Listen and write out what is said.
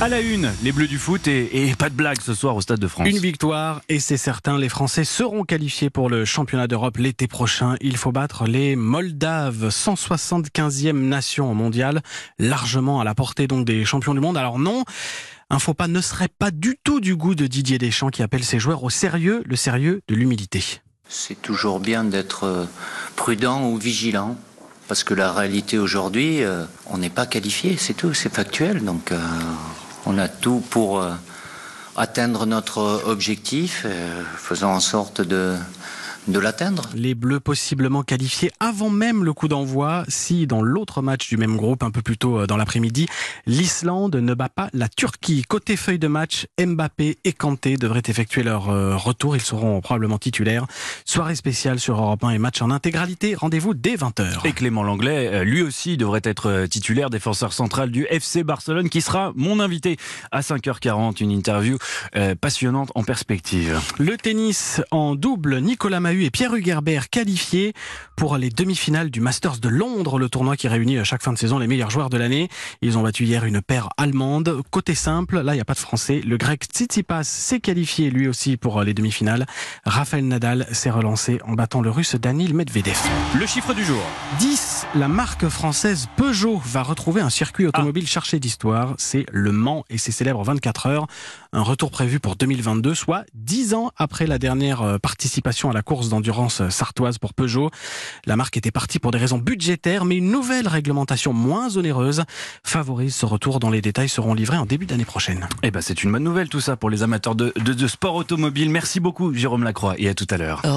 À la une, les Bleus du foot et pas de blague ce soir au Stade de France. Une victoire et c'est certain, les Français seront qualifiés pour le championnat d'Europe l'été prochain. Il faut battre les Moldaves, 175e nation mondiale, largement à la portée donc des champions du monde. Alors non, un faux pas ne serait pas du tout du goût de Didier Deschamps qui appelle ses joueurs au sérieux, le sérieux de l'humilité. C'est toujours bien d'être prudent ou vigilant. Parce que la réalité aujourd'hui, on n'est pas qualifié, c'est tout, c'est factuel. Donc on a tout pour atteindre notre objectif, faisant en sorte de l'atteindre. Les Bleus possiblement qualifiés avant même le coup d'envoi si dans l'autre match du même groupe, un peu plus tôt dans l'après-midi, l'Islande ne bat pas la Turquie. Côté feuille de match, Mbappé et Kanté devraient effectuer leur retour. Ils seront probablement titulaires. Soirée spéciale sur Europe 1 et match en intégralité. Rendez-vous dès 20h. Et Clément Lenglet, lui aussi, devrait être titulaire, défenseur central du FC Barcelone, qui sera mon invité à 5h40. Une interview passionnante en perspective. Le tennis en double, Nicolas Mahut et Pierre Hugerbert qualifiés pour les demi-finales du Masters de Londres, le tournoi qui réunit à chaque fin de saison les meilleurs joueurs de l'année. Ils ont battu hier une paire allemande. Côté simple, là il n'y a pas de français. Le grec Tsitsipas s'est qualifié lui aussi pour les demi-finales. Rafael Nadal s'est relancé en battant le russe Daniil Medvedev. Le chiffre du jour. 10, la marque française Peugeot va retrouver un circuit automobile chargé d'histoire. C'est Le Mans et ses célèbres 24 heures. Un retour prévu pour 2022, soit 10 ans après la dernière participation à la course d'endurance sartoise pour Peugeot. La marque était partie pour des raisons budgétaires, mais une nouvelle réglementation moins onéreuse favorise ce retour dont les détails seront livrés en début d'année prochaine. Eh ben, c'est une bonne nouvelle tout ça pour les amateurs de sport automobile. Merci beaucoup Jérôme Lacroix et à tout à l'heure.